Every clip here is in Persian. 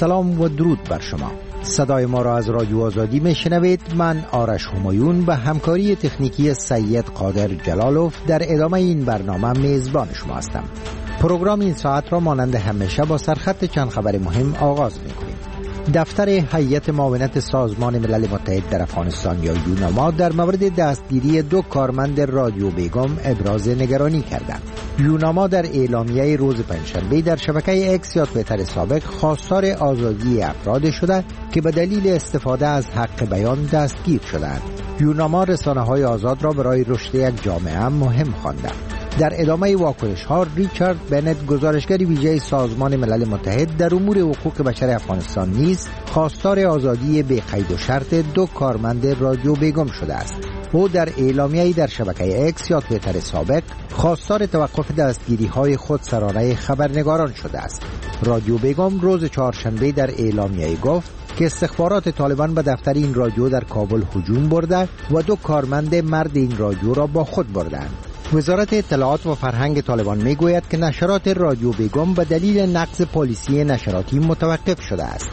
سلام و درود بر شما. صدای ما را از رادیو آزادی میشنوید. من آرش همایون به همکاری تکنیکی سید قادر جلالوف در ادامه این برنامه میزبان شما هستم. پروگرام این ساعت را مانند همیشه با سرخط چند خبر مهم آغاز می‌کنیم. دفتر هیئت معاونت سازمان ملل متحد در افغانستان یا یوناما در مورد دستگیری 2 کارمند رادیو بیگم ابراز نگرانی کردند. یوناما در اعلامیه روز پنجشنبه در شبکه اکس یا توییتر سابق خواستار آزادی افراد شده که به دلیل استفاده از حق بیان دستگیر شدند. یوناما رسانه‌های آزاد را برای رشد یک جامعه مهم خوانده. در ادامه واکنش‌ها ریچارد بنت گزارشگر ویژه سازمان ملل متحد در امور حقوق بشر افغانستان نیز خواستار آزادی بی قید و شرط 2 کارمند رادیو بیگم شده است. او در اعلامیه‌ای در شبکه اکس یا توییتر سابق خواستار توقف دستگیری‌های خودسرانه خبرنگاران شده است. رادیو بیگم روز چهارشنبه در اعلامیه گفت که استخبارات طالبان به دفتر این رادیو در کابل هجوم برده و 2 کارمند مرد این رادیو را با خود بردند. وزارت اطلاعات و فرهنگ طالبان میگوید که نشرات رادیو بیگم به دلیل نقض پالیسی نشراتی متوقف شده است.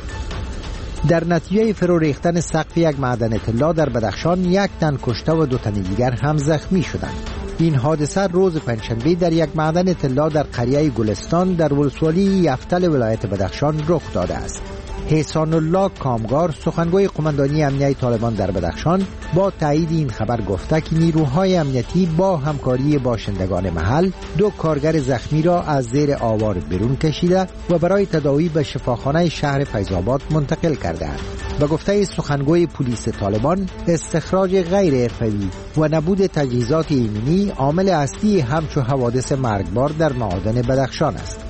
در نتیجه فرو ریختن سقف یک معدن طلا در بدخشان 1 تن کشته و 2 تن دیگر هم زخمی شدند. این حادثه روز پنجشنبه در یک معدن طلا در قریه گلستان در ولسوالی یفتل ولایت بدخشان رخ داده است. حسان الله کامگار سخنگوی قماندانی امنیتی طالبان در بدخشان با تایید این خبر گفته که نیروهای امنیتی با همکاری باشندگان محل 2 کارگر زخمی را از زیر آوار بیرون کشیده و برای تداوی به شفاخانه شهر فیض‌آباد منتقل کردند. به گفته سخنگوی پلیس طالبان، استخراج غیر حرفه‌ای و نبود تجهیزات ایمنی عامل اصلی همچو حوادث مرگبار در معادن بدخشان است.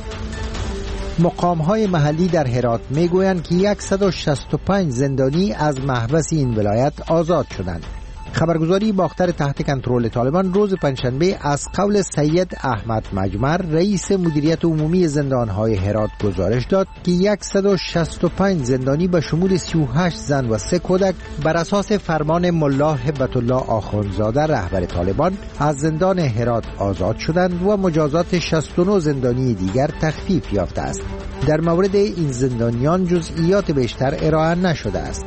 مقام‌های محلی در هرات میگویند که 165 زندانی از محبس این ولایت آزاد شدند. خبرگزاری باختر تحت کنترل طالبان روز پنجشنبه از قول سید احمد مجمر رئیس مدیریت عمومی زندان‌های هرات گزارش داد که 165 زندانی به شمول 38 زن و 3 کودک بر اساس فرمان ملا هبت الله آخوندزاده رهبر طالبان از زندان هرات آزاد شدند و مجازات 69 زندانی دیگر تخفیف یافته است. در مورد این زندانیان جزئیات بیشتر ارائه نشده است.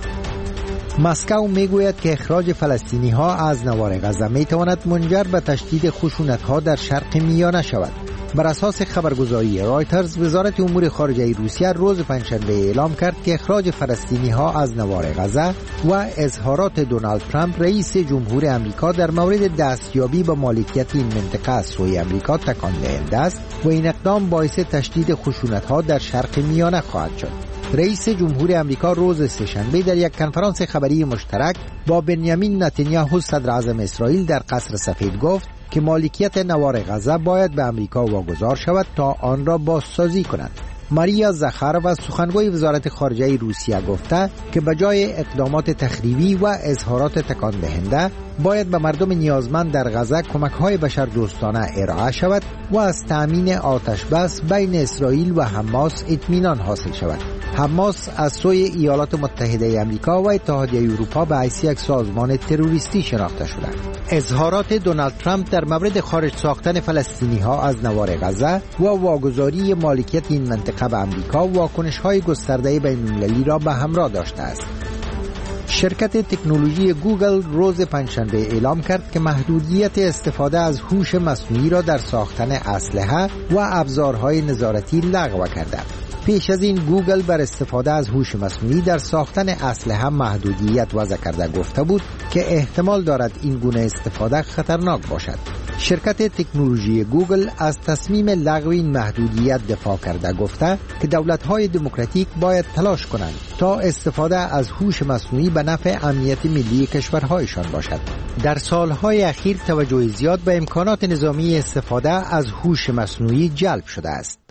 مسکو میگوید که اخراج فلسطینی ها از نوار غزه می تواند منجر به تشدید خشونت ها در شرق میانه شود. بر اساس خبرگزاری رایترز، وزارت امور خارجه روسیه روز پنجشنبه اعلام کرد که اخراج فلسطینی ها از نوار غزه و اظهارات دونالد ترامپ رئیس جمهور امریکا در مورد دستیابی به مالکیت این منطقه از سوی امریکا تکان دهنده است و این اقدام باعث تشدید خشونت ها در شرق میانه خواهد شد. رئیس جمهور امریکا روز سه‌شنبه در یک کنفرانس خبری مشترک با بنیامین نتانیاهو صدر اعظم اسرائیل در قصر سفید گفت که مالکیت نوار غزه باید به امریکا واگذار شود تا آن را بازسازی کند. ماریا زخاروا سخنگوی وزارت خارجه روسیه گفته که بجای اقدامات تخریبی و اظهارات تکان دهنده باید به مردم نیازمند در غزه کمک‌های بشردوستانه ارائه شود و از تأمین آتش بس بین اسرائیل و حماس اطمینان حاصل شود. حماس از سوی ایالات متحده آمریکا و اتحادیه اروپا به حیث یک سازمان تروریستی شناخته شده. اظهارات دونالد ترامپ در مورد خارج ساختن فلسطینی ها از نوار غزه و واگذاری مالکیت این منطقه به آمریکا واکنش‌های گسترده بین‌المللی را به همراه داشته است. شرکت تکنولوژی گوگل روز پنجشنبه اعلام کرد که محدودیت استفاده از هوش مصنوعی را در ساختن اسلحه و ابزارهای نظارتی لغو کرده. پیش از این گوگل بر استفاده از هوش مصنوعی در ساختن اسلحه محدودیت وضع کرده گفته بود که احتمال دارد این گونه استفاده خطرناک باشد. شرکت تکنولوژی گوگل از تصمیم لغو این محدودیت دفاع کرده گفته که دولت‌های دموکراتیک باید تلاش کنند تا استفاده از هوش مصنوعی به نفع امنیت ملی کشورهایشان باشد. در سالهای اخیر توجه زیاد به امکانات نظامی استفاده از هوش مصنوعی جلب شده است.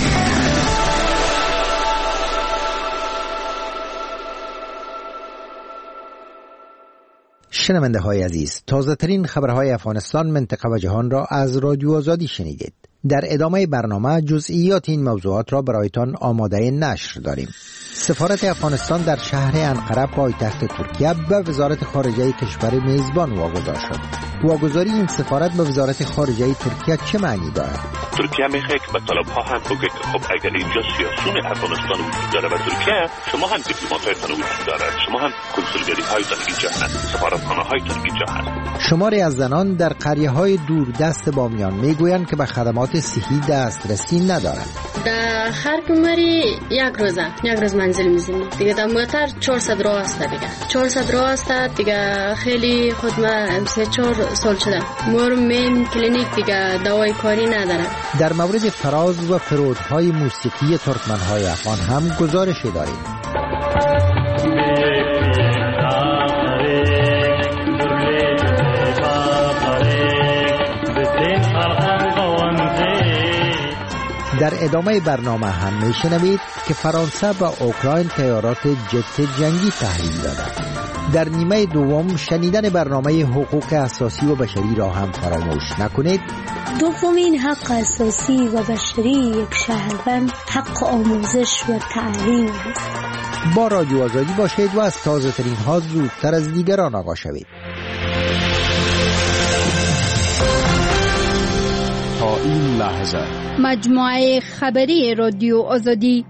شنونده های عزیز، تازه ترین خبرهای افغانستان، منطقه و جهان را از رادیو آزادی شنیدید. در ادامه برنامه جزئیات این موضوعات را برایتان آماده نشر داریم. سفارت افغانستان در شهر انقره پایتخت ترکیه به وزارت خارجه کشور میزبان واگذار شد. واگذاری این سفارت به وزارت خارجه ترکیه چه معنی دارد؟ ترکیه میخواد که به طالب‌ها هم بگه که خب اگر اینجا سیاسون افغانستان وجود داره و ترکیه، شما هم دیپلمات‌هایتان وجود داره، شما هم کنسولگری‌هایتان اینجا هست، سفارتخانه‌هایتان اینجا هست. شماری از زنان در قریه‌های دوردست بامیان میگویند که به خدمات صحی دسترسی ندارند. در هر کمری یک روز منزل میزنی دیگه. در موتر 400 راه است دیگه، 400 راه است دیگه. خیلی خود من 3-4 سال شده مین کلینیک دیگه دوای کاری نداره. در مورد فراز و فرودهای موسیقی ترکمن‌های افغان هم گزارشی داریم. در ادامه برنامه هم میشنوید که فرانسه و اوکراین طیارات جت جنگی تحویل دادند. در نیمه دوم شنیدن برنامه حقوق اساسی و بشری را هم فراموش نکنید. دومین حق اساسی و بشری یک شهروند حق آموزش و تعلیم است. با رادیو آزادی باشید و از تازه ترین ها زودتر از دیگران آگاه شوید. تا این لحظه مجموعه خبری رادیو آزادی.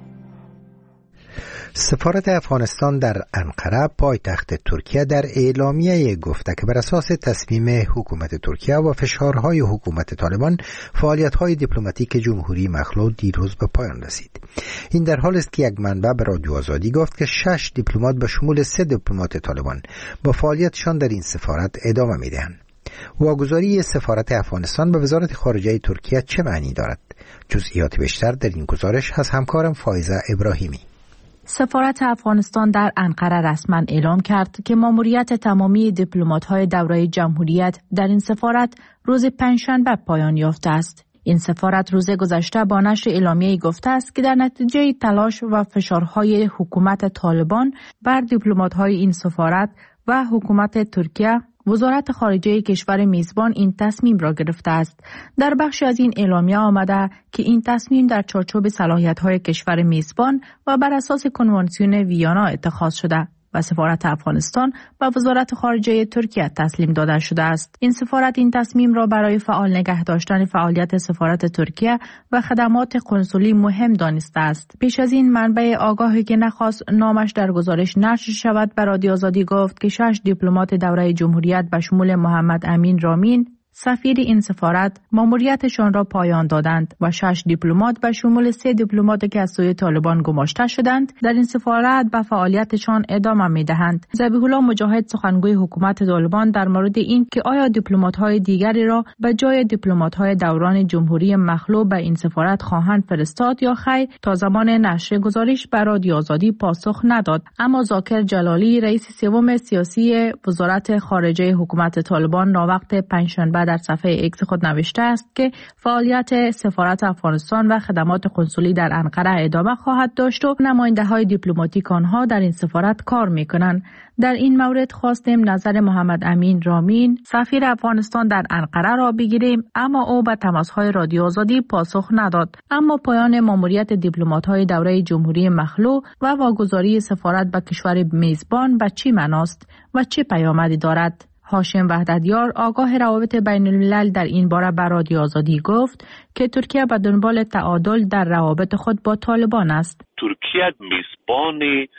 سفارت افغانستان در انقره پایتخت ترکیه در اعلامیه گفته که بر اساس تصمیم حکومت ترکیه و فشارهای حکومت طالبان فعالیت‌های دیپلماتیک جمهوری مخلوع دیروز به پایان رسید. این در حالی است که یک منبع به رادیو آزادی گفت که 6 دیپلمات به شمول 3 دیپلمات طالبان با فعالیتشان در این سفارت ادامه می‌دهند. واگذاری سفارت افغانستان به وزارت خارجه ترکیه چه معنی دارد؟ جزئیات بیشتر در این گزارش از همکارم فایزه ابراهیمی. سفارت افغانستان در انقره رسما اعلام کرد که ماموریت تمامی دیپلمات‌های دوره جمهوریت در این سفارت روز پنجشنبه پایان یافته است. این سفارت روز گذشته با نشر اعلامیه‌ای گفته است که در نتیجه تلاش و فشارهای حکومت طالبان بر دیپلمات‌های این سفارت و حکومت ترکیه، وزارت خارجه کشور میزبان این تصمیم را گرفته است. در بخشی از این اعلامیه آمده که این تصمیم در چارچوب صلاحیت‌های کشور میزبان و بر اساس کنوانسیون ویانا اتخاذ شده و سفارت افغانستان و وزارت خارجه ترکیه تسلیم داده شده است. این سفارت این تصمیم را برای فعال نگه داشتن فعالیت سفارت ترکیه و خدمات کنسولی مهم دانسته است. پیش از این منبع آگاهی که نخواست نامش در گزارش نشر شود به رادیو آزادی گفت که 6 دیپلمات دوره جمهوریت به شمول محمد امین رامین سفیر این سفارت ماموریتشان را پایان دادند و 6 دیپلمات به شمول 3 دیپلمات که از سوی طالبان گماشته شدند در این سفارت به فعالیتشان ادامه می‌دهند. ذبیح الله مجاهد سخنگوی حکومت طالبان در مورد این که آیا دیپلمات‌های دیگری را به جای دیپلمات‌های دوران جمهوری مخلوع به این سفارت خواهند فرستاد یا خیر تا زمان نشر گزارش به رادیو آزادی پاسخ نداد. اما ذاکر جلالی رئیس سوم سیاسی وزارت خارجه حکومت طالبان ناوقت پنجشنبه در صفحه ایکس خود نوشته است که فعالیت سفارت افغانستان و خدمات کنسولی در انقره ادامه خواهد داشت و نماینده‌های دیپلماتیک آنها در این سفارت کار می‌کنند. در این مورد خواستیم نظر محمد امین رامین سفیر افغانستان در انقره را بگیریم، اما او به تماس‌های رادیو آزادی پاسخ نداد. اما پایان ماموریت دیپلمات‌های دوره جمهوری مخلوع و واگذاری سفارت به کشور میزبان به چه معناست و چه پیامدی دارد؟ هاشم وحدتیار آگاه روابط بین الملل در این باره به رادیو آزادی گفت که ترکیه به دنبال تعادل در روابط خود با طالبان است. ترکیه میزبان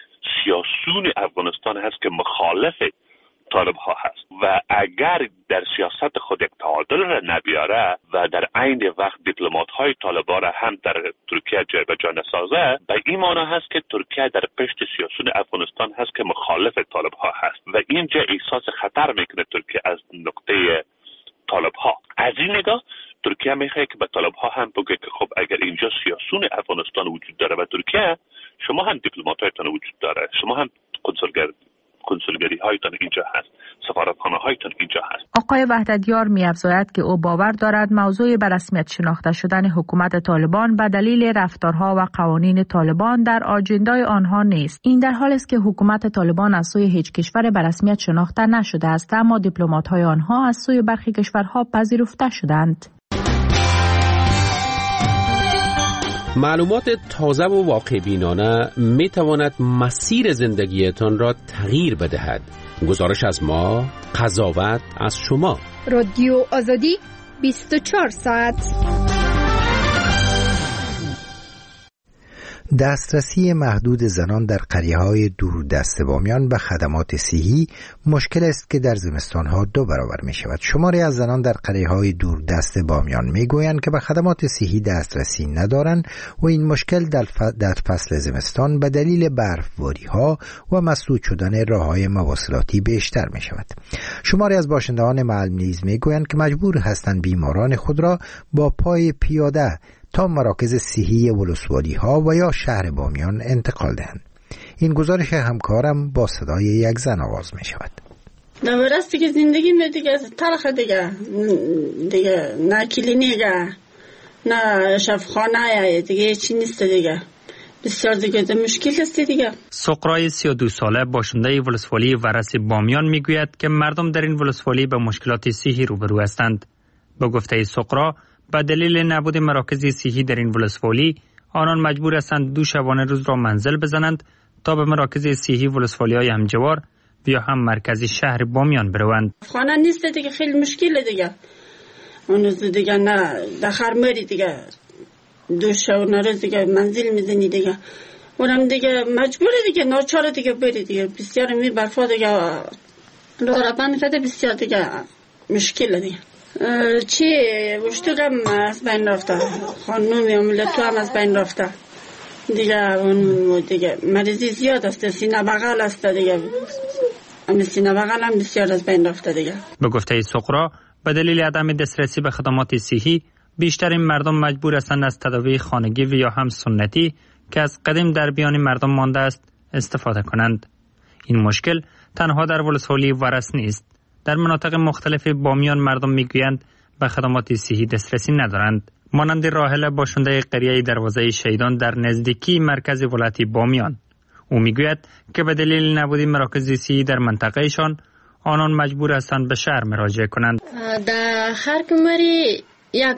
سیاسون افغانستان هست که مخالف طالب ها هست و اگر در سیاست خود یک تعادل را نبیاره و در عین وقت دیپلمات های طالبان را هم در ترکیه جای به جا نسازه، به این معنی هست که ترکیه در پشت سیاسون افغانستان هست که مخالف طالب ها هست و اینجا احساس خطر میکنه ترکیه از نقطه طالب ها. از این نگاه ترکیه میخواد که به طالب ها هم بگه که خب اگر اینجا سیاسون افغانستان وجود داره و ترکیه، شما هم دیپلمات هایتان وجود داره، شما هم کنسولگری هایتان اینجا هست، سفارتخانه هایتان اینجا هست. آقای وحدتیار می‌افزاید که او باور دارد موضوع به رسمیت شناخته شدن حکومت طالبان به دلیل رفتارها و قوانین طالبان در آجندای آنها نیست. این در حالی است که حکومت طالبان از سوی هیچ کشور به رسمیت شناخته نشده است، اما دیپلمات های آنها از سوی برخی کشورها پذیرفته شدند. معلومات تازه و واقع بینانه می تواند مسیر زندگیتان را تغییر بدهد. گزارش از ما، قضاوت از شما. رادیو آزادی 24 ساعت. دسترسی محدود زنان در قریه‌های دوردست بامیان به خدمات صحی مشکل است که در زمستان‌ها 2 برابر می‌شود. شماری از زنان در قریه‌های دوردست بامیان می‌گویند که به خدمات صحی دسترسی ندارند و این مشکل در فصل زمستان به دلیل برفباری‌ها و مسدود شدن راه‌های مواصلاتی بیشتر می‌شود. شماری از باشندگان محل نیز می‌گویند که مجبور هستند بیماران خود را با پای پیاده تا مراکز صحی ولسوالی ها و یا شهر بامیان انتقال دهند. این گزارش همکارم با صدای یک زن آغاز می شود. نورستی که زندگی می دیگه تلخ دیگه نه کلینیگه نه شفاخانه دیگه چی نیست دیگه، بسیار دیگه مشکل است دیگه. سقرای 32 ساله باشنده ولسوالی ورس بامیان میگوید که مردم در این ولسوالی به مشکلات صحی روبرو هستند. با گفته سقرا به دلیل نبود مراکز صحی در این ولسوالی آنان مجبور هستند 2 شبانه روز را منزل بزنند تا به مراکز صحی ولسوالی های همجوار یا هم مرکزی شهر بامیان بروند. خانه نیست دیگه، خیلی مشکله دیگه. اون روز دیگه نه دخر مری دیگه 2 شبانه روز دیگه منزل میزنی دیگه، اونم دیگه مجبوره دیگه ناچاره دیگه بری دیگه. بسیار می برفا دیگه لورا بند کرده، بسیار دیگه مشکله دیگه. چی وشتو هم از بین رفته، خانومی عملتو هم از بین رفته دیگه. اون دیگه مریضی زیاد است، سینه بغل است دیگه، سینه بغل هم بسیار از بین رفته دیگه. به گفته سقرا به دلیل عدم دسترسی به خدمات صحی بیشتر این مردم مجبور هستند از تداوی خانگی و یا هم سنتی که از قدیم در میان مردم مانده است استفاده کنند. این مشکل تنها در ولسوالی ورس نیست. در مناطق مختلف بامیان مردم میگویند به خدمات صحی دسترسی ندارند. مانند راحله باشنده قریه دروازه شهیدان در نزدیکی مرکز ولایت بامیان، او میگوید که به دلیل نبود مراکز صحی در منطقهشان آنان مجبور هستند به شهر مراجعه کنند. در هر کمری یک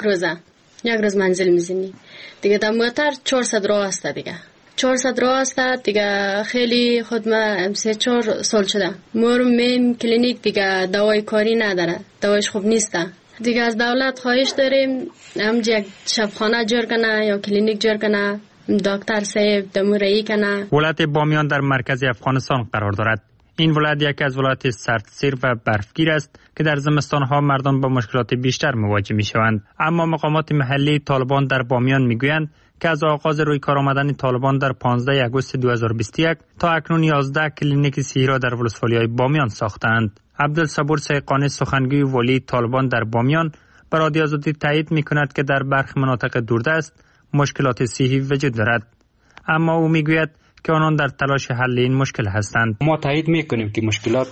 روز منزل میزنی دیگه. در موتر 400 راه است دیگه، 400 راه است دیگه. خیلی خود ما 3-4 سال شده میم کلینیک دیگه دوای کاری نداره، دوایش خوب نیست دیگه. از دولت خواهش داریم همجا یک شفاخانه جور کنه یا کلینیک جور کنه، دکتر صاحب دمورایی کنه. ولایت بامیان در مرکز افغانستان قرار دارد. این ولایت یکی از ولایت سردسیر و برفگیر است که در زمستان‌ها مردم با مشکلات بیشتر مواجه می‌شوند. اما مقامات محلی طالبان در بامیان می‌گویند که از آغاز روی کار آمدن طالبان در 15 آگوست 2021 تا اکنون 11 کلینیک صحی را در ولسوالی‌های بامیان ساختند. عبدالصبور سیقانی سخنگوی ولی طالبان در بامیان بر رادیو آزادی تایید می‌کند که در برخی مناطق دوردست مشکلات صحی وجود دارد، اما او می‌گوید که آنان در تلاش حل این مشکل هستند. ما تایید می‌کنیم که مشکلات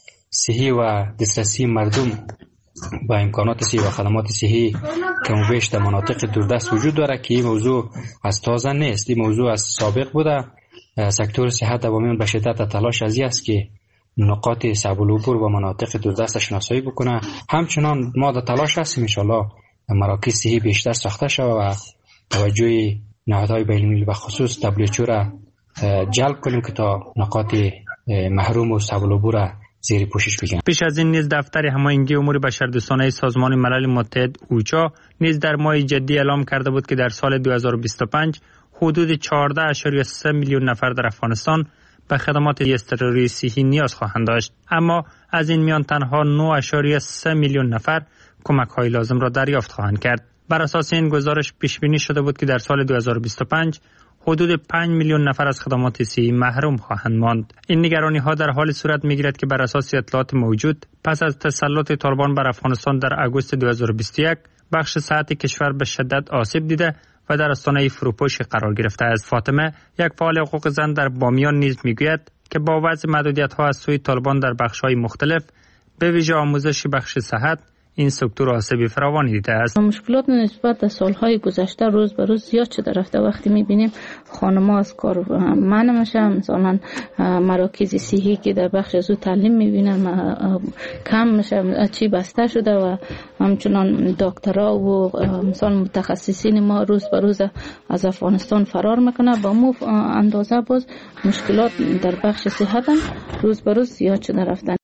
صحی و دسترسی مردم با امکانات صحی و خدمات صحی کم و بیش در مناطق دوردست وجود دارد که این موضوع از تازه نیست. این موضوع از سابق بوده. سکتور صحت در بامیان به شدت تلاش از است که نقاط صعب العبور و مناطق دوردست شناسایی بکنه. همچنان ما در تلاش هستیم ان شاءالله مراکز صحی بیشتر ساخته شود و توجه نهادهای بین‌المللی و خصوص WHO را جلب کنیم که تا نقاط محروم و صعب العبور زیر پوشش بگیرند. پیش از این نیز دفتر هماهنگی امور بشردوستانه سازمان ملل متحد اوچا نیز در ماه جدی اعلام کرده بود که در سال 2025 حدود 14.3 میلیون نفر در افغانستان به خدمات اضطراری صحی نیاز خواهند داشت، اما از این میان تنها 9.3 میلیون نفر کمک‌های لازم را دریافت خواهند کرد. بر اساس این گزارش پیش بینی شده بود که در سال 2025 حدود 5 میلیون نفر از خدمات صحی محروم خواهند ماند. این نگرانی ها در حال صورت میگیرد که بر اساس اطلاعات موجود پس از تسلط طالبان بر افغانستان در آگوست 2021 بخش صحت کشور به شدت آسیب دیده و در آستانه فروپاشی قرار گرفته است. فاطمه، یک فعال حقوق زن در بامیان نیز میگوید که با وضع محدودیت ها از سوی طالبان در بخش های مختلف به ویژه آموزش بخش صحت این سکتور آسیب فراوانی دیده است. مشکلات نسبت به سالهای گذشته روز به روز زیاد شده رفته. وقتی می‌بینیم خانم‌ها از کار منع میشن، مثلا مراکز صحی که در بخش زو تعلیم می‌بینن کم میشه، چی بسته شده و همچنان دکترها و مثلا متخصصین ما روز به روز از افغانستان فرار میکنه. با مو اندازه باز مشکلات در بخش صحت هم روز به روز زیاد شده رفتن.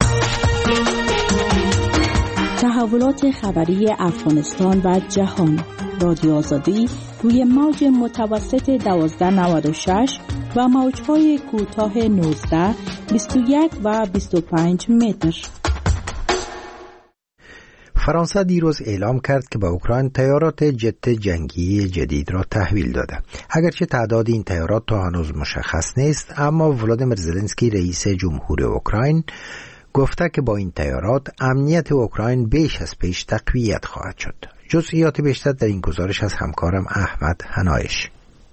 تحولات خبری افغانستان و جهان. رادیو آزادی روی موج متوسط 1296 و موج‌های کوتاه 19، 21 و 25 متر. فرانسه دیروز اعلام کرد که به اوکراین طیارات جت جنگی جدید را تحویل داده. اگرچه تعداد این طیارات تا هنوز مشخص نیست، اما ولادیمیر زلنسکی رئیس جمهور اوکراین گفته که با این طیارات امنیت اوکراین بیش از پیش تقویت خواهد شد. جزئیات بیشتر در این گزارش از همکارم احمد حنایش.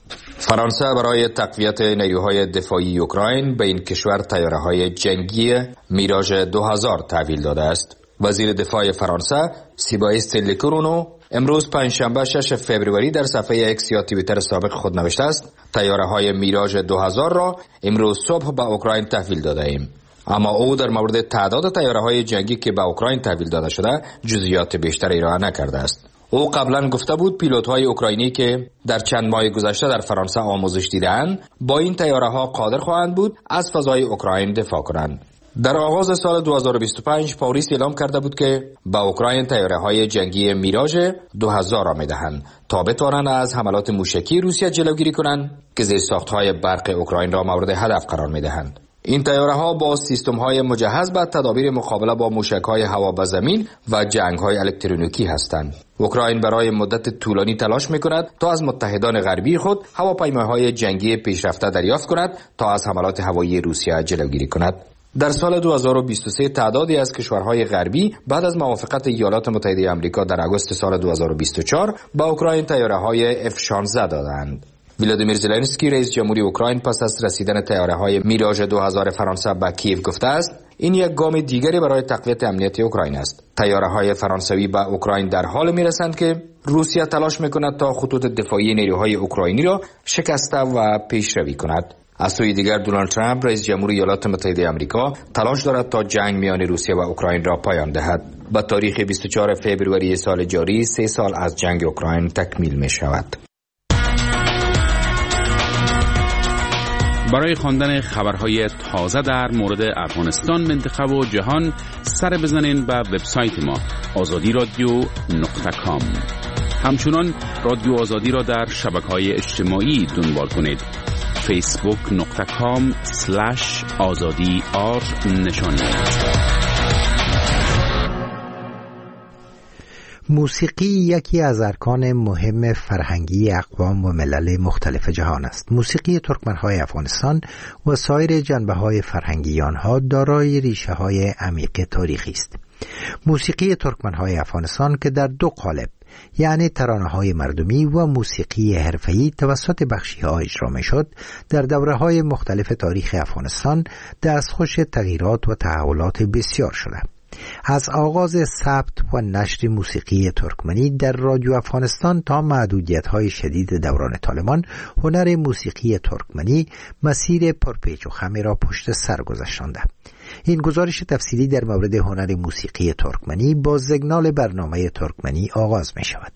فرانسه برای تقویت نیروهای دفاعی اوکراین به این کشور طیاره‌های جنگی میراژ 2000 تحویل داده است. وزیر دفاع فرانسه سیباستین لکرونو امروز پنجشنبه 6 فوریه در صفحه اکس یا توییتر سابق خود نوشته است: طیاره‌های میراژ 2000 را امروز صبح به اوکراین تحویل داده ایم. اما او در مورد تعداد طیاره‌های جنگی که به اوکراین تحویل داده شده جزئیات بیشتری ارائه نکرده است. او قبلا گفته بود پیلوت‌های اوکراینی که در چند ماه گذشته در فرانسه آموزش دیدند با این طیاره‌ها قادر خواهند بود از فضای اوکراین دفاع کنند. در آغاز سال 2025 پاریس اعلام کرده بود که به اوکراین طیاره‌های جنگی میراژ 2000 را می‌دهند تا بتوانند از حملات موشکی روسیه جلوگیری کنند که زیرساخت‌های برق اوکراین را مورد هدف قرار می‌دهند. این طیاره‌ها با سیستم‌های مجهز به تدابیر مقابله با موشک‌های هوا به زمین و جنگ‌های الکترونیکی هستند. اوکراین برای مدت طولانی تلاش می‌کند تا از متحدان غربی خود هواپیماهای جنگی پیشرفته دریافت کند تا از حملات هوایی روسیه جلوگیری کند. در سال 2023 تعدادی از کشورهای غربی بعد از موافقت ایالات متحده آمریکا در آگوست سال 2024 به اوکراین طیاره‌های F-16 دادند. ولادیمیر زلنسکی رئیس جمهوری اوکراین پس از رسیدن طیاره‌های میراژ 2000 فرانسه به کیف گفته است: این یک گام دیگری برای تقویت امنیت اوکراین است. طیاره‌های فرانسوی به اوکراین در حال میرسند که روسیه تلاش میکند تا خطوط دفاعی نیروهای اوکراینی را شکسته و پیشروی کند. از سوی دیگر دونالد ترامپ رئیس جمهور ایالات متحده آمریکا تلاش دارد تا جنگ میان روسیه و اوکراین را پایان دهد. با تاریخ 24 فوریه سال جاری 3 سال از جنگ اوکراین تکمیل می شود. برای خواندن خبرهای تازه در مورد افغانستان، منطقه و جهان سر بزنین به وبسایت ما azadiradio.com. همچنان رادیو آزادی را در شبکه‌های اجتماعی دنبال کنید. facebook.com/azadi_r نشانی. موسیقی یکی از ارکان مهم فرهنگی اقوام و ملل مختلف جهان است. موسیقی ترکمن‌های افغانستان و سایر جنبه‌های فرهنگی آنها دارای ریشه‌های عمیق تاریخی است. موسیقی ترکمن‌های افغانستان که در دو قالب، یعنی ترانه‌های مردمی و موسیقی حرفه‌ای توسط بخشی‌ها اجرا می‌شد، در دوره‌های مختلف تاریخ افغانستان دستخوش تغییرات و تحولات بسیار شده. از آغاز ثبت و نشر موسیقی ترکمنی در رادیو افغانستان تا محدودیت‌های شدید دوران طالبان، هنر موسیقی ترکمنی مسیر پرپیچ و خمی را پشت سر گذاشته. این گزارش تفصیلی در مورد هنر موسیقی ترکمنی با سیگنال برنامه ترکمنی آغاز می شود.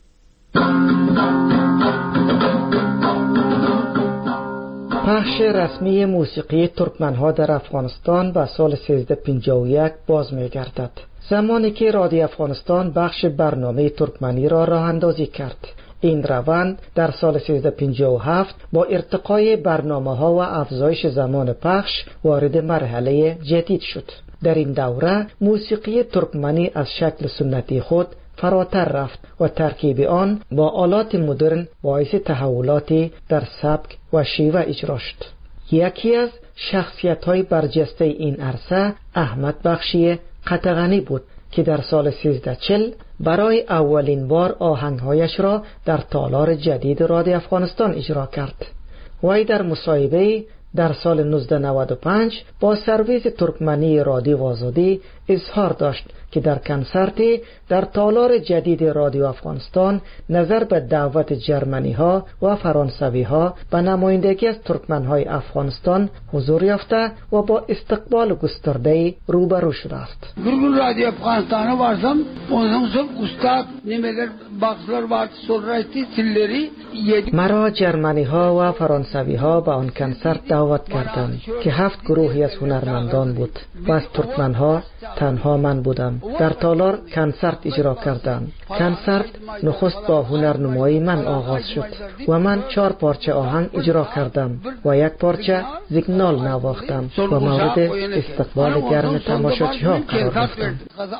پخش رسمی موسیقی ترکمنها در افغانستان به سال 1351 باز می گردد، زمانی که رادیو افغانستان بخش برنامه ترکمنی را راه اندازی کرد. این روند در سال 1357 با ارتقای برنامه‌ها و افزایش زمان پخش وارد مرحله جدید شد. در این دوره موسیقی ترکمنی از شکل سنتی خود فراتر رفت و ترکیب آن با آلات مدرن باعث تحولاتی در سبک و شیوه اجرا شد. یکی از شخصیت‌های برجسته این عرصه احمد بخشی قطغنی بود که در سال 1340 برای اولین بار آهنگهایش را در تالار جدید رادیو افغانستان اجرا کرد. وی در مصاحبه در سال 1995 با سرویس ترکمنی رادیو آزادی اظهار داشت که در کنسرتی در تالار جدید رادیو افغانستان نظر به دعوت جرمنی ها و فرانسوی ها به نمایندگی از ترکمن های افغانستان حضور یافته و با استقبال گسترده روبرو شده است. گروه رادیو افغانستان وارسم اونم سب استاد نیمگر باکسلر وارد سولرایتی تیلری. مرا جرمنی ها و فرانسوی ها به آن کنسرت دعوت کردند که 7 گروهی از هنرمندان بود و از ترکمن ها تنها من بودم. در تالار کنسرت اجرا کردند. کنسرت نخست با هنرنمایی من آغاز شد و من 4 پارچه آهنگ اجرا کردم و 1 پارچه زیگنال نواختم و مورد استقبال گرم تماشاچی ها قرار گرفتم.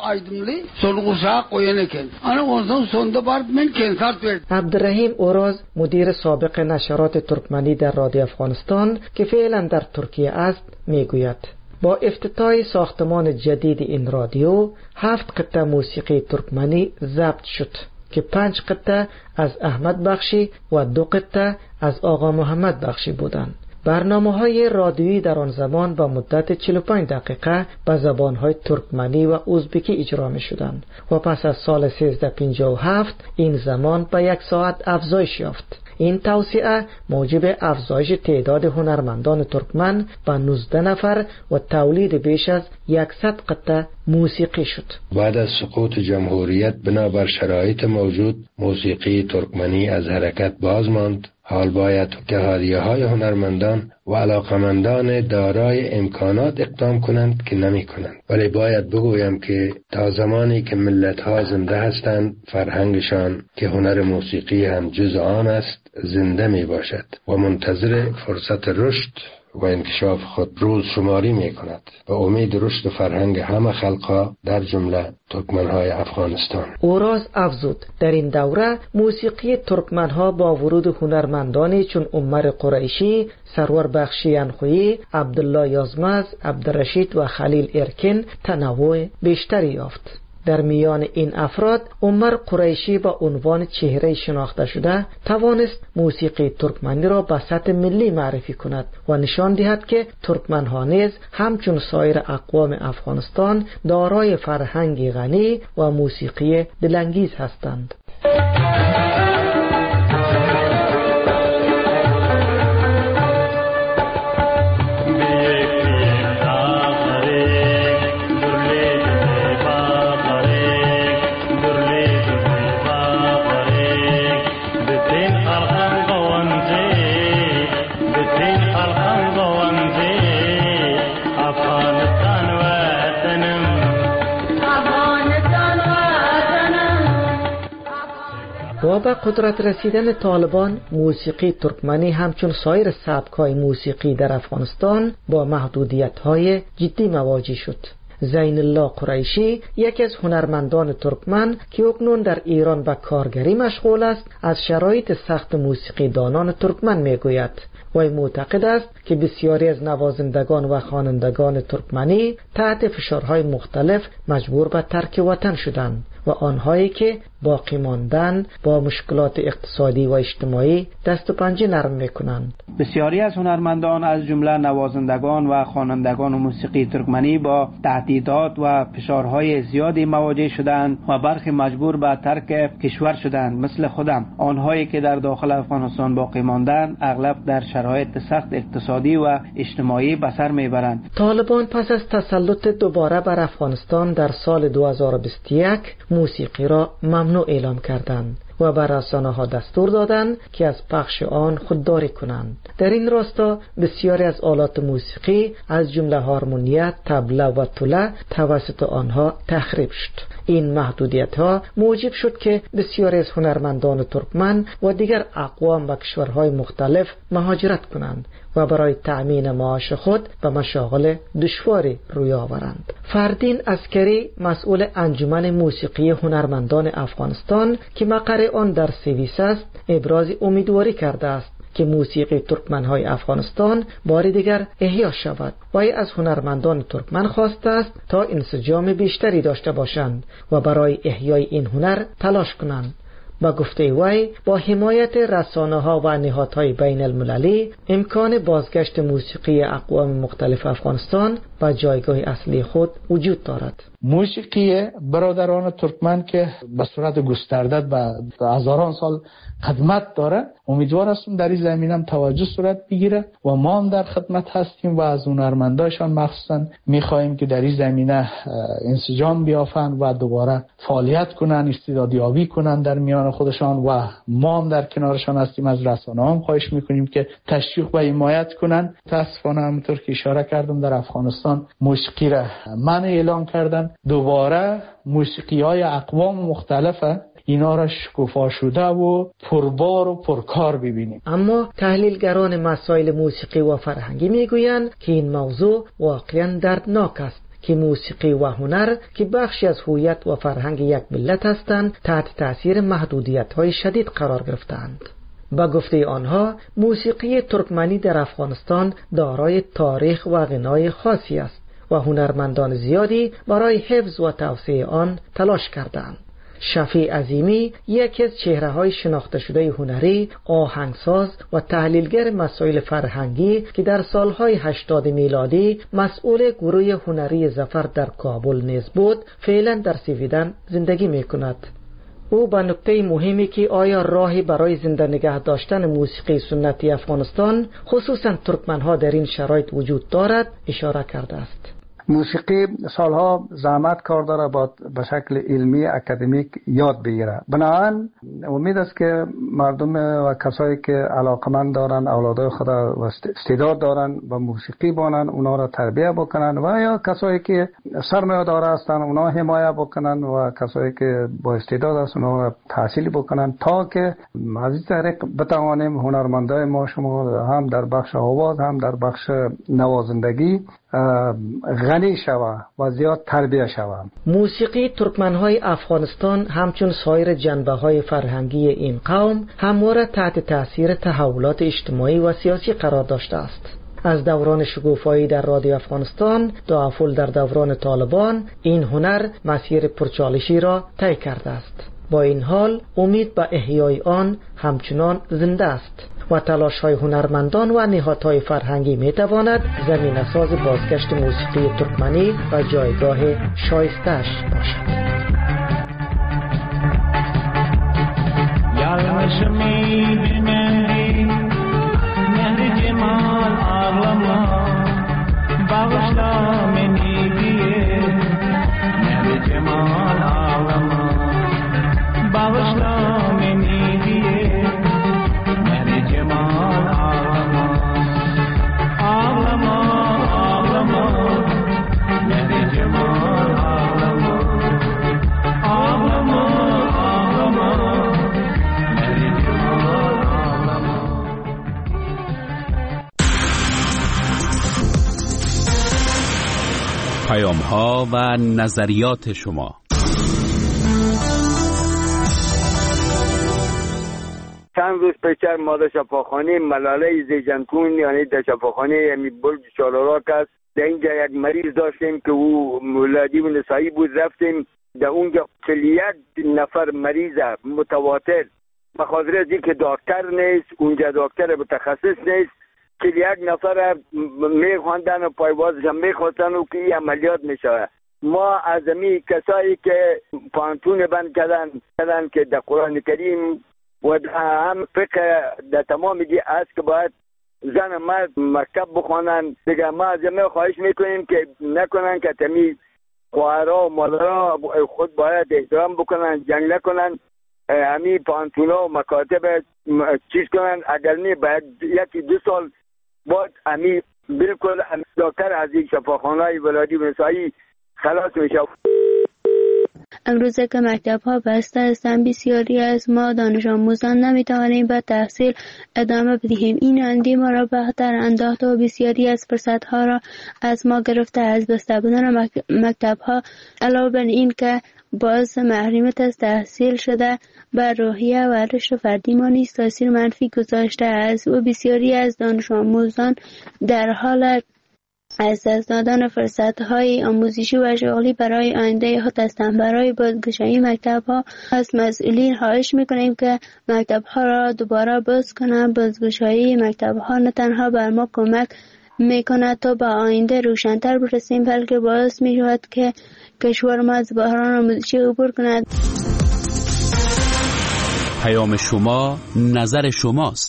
عبدالرحیم اوراز مدیر سابق نشرات ترکمنی در رادیو افغانستان که فعلا در ترکیه است میگوید با افتتاح ساختمان جدید این رادیو 7 قطعه موسیقی ترکمنی ضبط شد که 5 قطعه از احمد بخشی و 2 قطعه از آقا محمد بخشی بودند. برنامه‌های رادیویی در آن زمان با مدت 45 دقیقه به زبان‌های ترکمنی و ازبکی اجرا می‌شدند و پس از سال 1357 این زمان به 1 ساعت افزایش یافت. این توسعه موجب افزایش تعداد هنرمندان ترکمن به 19 نفر و تولید بیش از 100 قطعه موسیقی شد. بعد از سقوط جمهوریت بنابر شرایط موجود موسیقی ترکمنی از حرکت باز ماند. حال باید اتحادیه‌های هنرمندان و علاقمندان دارای امکانات اقدام کنند که نمی کنند. ولی باید بگویم که تا زمانی که ملت‌ها زنده هستند فرهنگشان که هنر موسیقی هم جز آن است زنده می باشد و منتظر فرصت رشد و انکشاف خود روز شماری می کند و امید رشد فرهنگ همه خلقها در جمله ترکمنهای افغانستان. اوراز افزود در این دوره موسیقی ترکمنها با ورود هنرمندانی چون عمر قریشی، سرور بخشی انخویی، عبدالله یازمز، عبدالرشید و خلیل ارکن تنوع بیشتری یافت. در میان این افراد عمر قریشی با عنوان چهره شناخته شده توانست موسیقی ترکمنی را به سطح ملی معرفی کند و نشان دهد که ترکمنها نیز همچون سایر اقوام افغانستان دارای فرهنگی غنی و موسیقی دلانگیز هستند. و با قدرت رسیدن طالبان موسیقی ترکمنی همچون سایر سبک‌های موسیقی در افغانستان با محدودیت‌های جدی مواجه شد. زین الله قریشی یکی از هنرمندان ترکمن که اکنون در ایران به کارگری مشغول است از شرایط سخت موسیقی دانان ترکمن میگوید و معتقد است که بسیاری از نوازندگان و خوانندگان ترکمنی تحت فشارهای مختلف مجبور به ترک وطن شدند و آنهایی که باقی ماندن با مشکلات اقتصادی و اجتماعی دست و پنجه نرم میکنند. بسیاری از هنرمندان از جمله نوازندگان و خوانندگان موسیقی ترکمنی با تهدیدات و فشارهای زیادی مواجه شدند و برخی مجبور به ترک کشور شدند. مثل خودم آنهایی که در داخل افغانستان باقی ماندند اغلب در شرایط سخت اقتصادی و اجتماعی به سر میبرند. طالبان پس از تسلط دوباره بر افغانستان در سال 2021 موسیقی را ممنوع اعلام کردند و بر رسانه‌ها دستور دادند که از پخش آن خودداری کنند. در این راستا بسیاری از آلات موسیقی از جمله هارمونیه، طبله و توله توسط آنها تخریب شد. این محدودیت‌ها موجب شد که بسیاری از هنرمندان ترکمن و دیگر اقوام و کشورهای مختلف مهاجرت کنند و برای تأمین معاش خود به مشاغل دشواری روی آورند. فردین عسکری مسئول انجمن موسیقی هنرمندان افغانستان که مقر آن در سوئیس است ابراز امیدواری کرده است که موسیقی ترکمنهای افغانستان بار دیگر احیا شود و از هنرمندان ترکمن خواسته است تا انسجام بیشتری داشته باشند و برای احیای این هنر تلاش کنند. با گفته وی با حمایت رسانه‌ها و نهادهای بین المللی امکان بازگشت موسیقی اقوام مختلف افغانستان و جایگاه اصلی خود وجود دارد. موسیقی برادران ترکمن که به صورت گسترده و هزاران سال خدمت داره، امیدوار هستم در این زمینه هم توجه صورت بگیره و ما هم در خدمت هستیم و از هنرمنداشان مخصوصا میخواهیم که در این زمینه انسجام بیافن و دوباره فعالیت کنن، استعدادیابی کنن در میان خودشان و ما هم در کنارشان هستیم. از رسانه‌ها هم خواهش میکنیم که تشویق و حمایت کنن. متاسفانه همونطور که اشاره کردم در افغانستان موسیقی را منع اعلام کردن. دوباره موسیقی‌های اقوام مختلفه، اینا را شکوفا شده و پربار و پرکار ببینیم. اما تحلیلگران مسائل موسیقی و فرهنگی میگویند که این موضوع واقعا دردناک است که موسیقی و هنر که بخشی از هویت و فرهنگ یک ملت هستند تحت تاثیر محدودیت‌های شدید قرار گرفتند. با گفته آنها موسیقی ترکمنی در افغانستان دارای تاریخ و غنای خاصی است و هنرمندان زیادی برای حفظ و توسعه آن تلاش کردند. شفیع عظیمی یکی از چهره‌های شناخته شده هنری، آهنگساز و تحلیلگر مسائل فرهنگی که در سالهای 80 میلادی مسئول گروه هنری ظفر در کابل نیز بود، فعلا در سویدن زندگی می‌کند. او به نکته مهمی که آیا راهی برای زنده نگه داشتن موسیقی سنتی افغانستان خصوصا ترکمنها در این شرایط وجود دارد اشاره کرده است. موسیقی سالها زحمت کار داره با به شکل علمی اکادمیک یاد بگیره. بنابراین امید است که مردم و کسایی که علاقمند دارن، اولادای خود و استعداد دارن و موسیقی بانن، اونا را تربیت بکنن و یا کسایی که سرمایه‌دار هستن اونا حمایت بکنن و کسایی که با استعداد هستن اونا را تحصیل بکنن تا که از این طریق بتوانیم هنرمندای ما شما هم در بخش آواز هم در بخش نوازندگی غنی شوه و زیاد تربیت شوه. موسیقی ترکمنهای افغانستان همچون سایر جنبه‌های فرهنگی این قوم همواره تحت تاثیر تحولات اجتماعی و سیاسی قرار داشته است. از دوران شکوفایی در رادیو افغانستان تا افول در دوران طالبان این هنر مسیر پرچالشی را طی کرده است. با این حال امید به احیای آن همچنان زنده است و تلاش‌های هنرمندان و نهادهای فرهنگی می‌تواند زمینه‌ساز بازگشت موسیقی ترکمنی و جایگاه شایسته‌اش باشد. پیام‌ها و نظریات شما. چند روز پیشتر ما در شفاخانه ملاله زیجنتون یعنی در شفاخانه برج چالوراک است، در اینجا یک مریض داشتیم که او ولادی و نسایی بود. رفتیم در اونجا 41 نفر مریض متواتر به خاطر از اینکه دکتر نیست اونجا، دکتر متخصص نیست، 41 نفر میخواندن و پایوازش هم میخواستن و که این عملیات میشه. ما از امی کسایی که پانتون بند کردن که در قرآن کریم و هم فقه در تمام دی است که باید زن مرد مکتب بخوانن. دیگه ما از امی خواهش میکنیم که نکنن که تمی خواهرها و مادرها خود باید احترام بکنن، جنگ نکنن، همی پانتونا و مکاتب چیز کنن. اگر نه باید 1-2 سال بعد همی بالکل دکتر از این شفاخانه‌های ولادی و نسایی خلاص میشه. امروزه که مکتب ها بسته هستند بسیاری از ما دانش آموزان نمیتوانیم به تحصیل ادامه بدهیم. این اندی ما را بهتر انداخته و بسیاری از فرصت ها را از ما گرفته. از بسته بودن مکتب ها علاوه بر این که باعث محرومیت از تحصیل شده بر روحیه و رشد فردی ما نیز تاثیر منفی گذاشته است و بسیاری از دانش آموزان در حال از دست دادن فرصت‌های آموزشی و شغلی برای آینده خود هستند. برای بازگشایی مکتب‌ها از مسئولین خواهش می‌کنیم که مکتب‌ها را دوباره باز کنند. بازگشایی مکتب‌ها نه تنها بر ما کمک میکند تا به آینده روشن‌تر برسیم، بلکه باعث میشود که کشور ما از بحران آموزشی عبور کند. پیام شما، نظر شماست.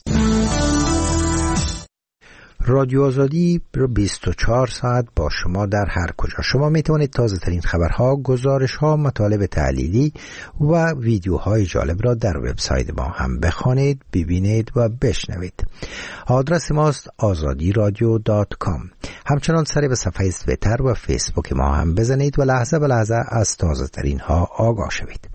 رادیو آزادی 24 ساعت با شما در هر کجا. شما می توانید تازه ترین خبرها، گزارش‌ها، مطالب تحلیلی و ویدیوهای جالب را در وبسایت ما هم بخوانید، ببینید و بشنوید. آدرس ماست azadiradio.com. همچنان سری به صفحه توییتر و فیسبوک ما هم بزنید و لحظه به لحظه از تازه ترین ها آگاه شوید.